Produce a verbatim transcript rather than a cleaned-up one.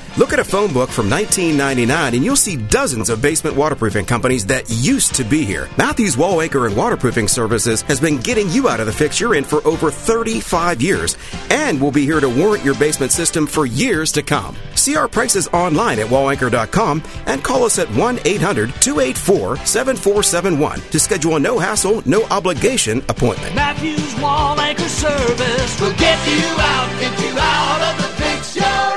Look at a phone book from nineteen ninety-nine and you'll see dozens of basement waterproofing companies that used to be here. Matthews Wall Anchor and Waterproofing Services has been getting you out of the fix you're in for over thirty-five years and will be here to warrant your basement system for years to come. See our prices online at wall anchor dot com and call us at one eight hundred two eight four seven four seven one to schedule a no-hassle, no-obligation appointment. Matthews Wall Anchor Service will get you out, get you out of the fix show.